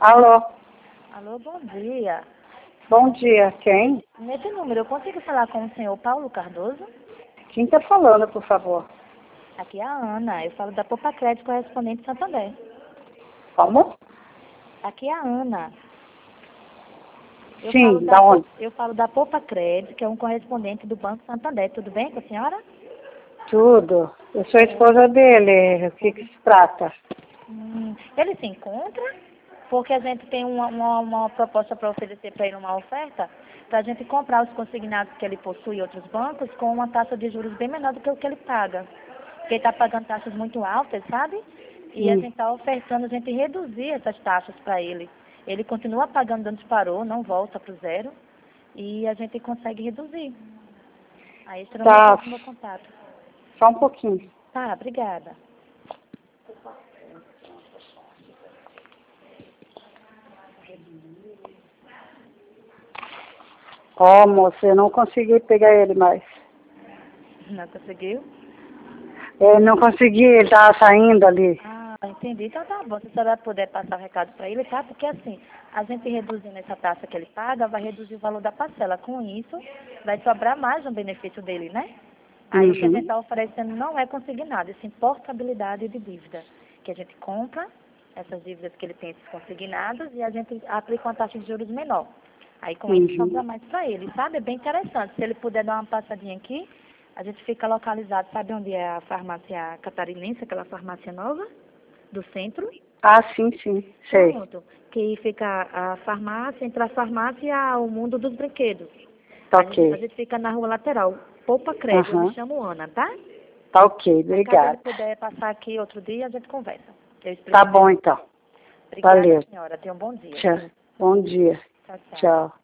Alô, Alô, bom dia. bom dia. Quem? Nesse número, eu consigo falar com o senhor Paulo Cardoso? Quem está falando, por favor? Aqui é a Ana, eu falo da Poupa Crédito Correspondente Santander. Como? Aqui é a Ana. Sim, da onde? Eu falo da Poupa Crédito, que é um correspondente do Banco Santander. Tudo bem com a senhora? Tudo. Eu sou a esposa dele. O que se trata? Ele se encontra? Porque a gente tem uma proposta para oferecer para ele, uma oferta, para a gente comprar os consignados que ele possui em outros bancos com uma taxa de juros bem menor do que o que ele paga. Porque ele está pagando taxas muito altas, sabe? E a gente está ofertando a gente reduzir essas taxas para ele. Ele continua pagando onde parou, não volta para o zero, e a gente consegue reduzir. Aí esse era o Tá, meu contato. só um pouquinho. Tá, obrigada. Ó, moça, eu não consegui pegar ele mais. Não conseguiu? Eu não consegui, ele estava saindo ali. Ah, entendi. Então tá bom. Se a senhora puder passar o recado para ele, tá? Porque assim, a gente reduzindo essa taxa que ele paga, vai reduzir o valor da parcela. Com isso, vai sobrar mais um benefício dele, né? Aí o que a gente está oferecendo não é consignado, e sim portabilidade de dívida. Que a gente compra essas dívidas que ele tem esses consignados e a gente aplica uma taxa de juros menor. Aí com isso sobra mais para ele, sabe? É bem interessante. Se ele puder dar uma passadinha aqui, a gente fica localizado, sabe onde é a farmácia catarinense, aquela farmácia nova do centro? Ah, sim, sei. Pronto. Que fica a farmácia, entre a farmácia e o mundo dos brinquedos. Tá A ok. gente fica na rua lateral. Poupa Crédito, eu me chamo Ana, tá? Tá ok, Aí caso ele obrigada. puder passar aqui outro dia, a gente conversa. Eu explico Tá bom, melhor. então. Obrigada, Valeu. senhora. Tenha um bom dia. Tchau. Bom dia. Tchau, tchau. Tchau.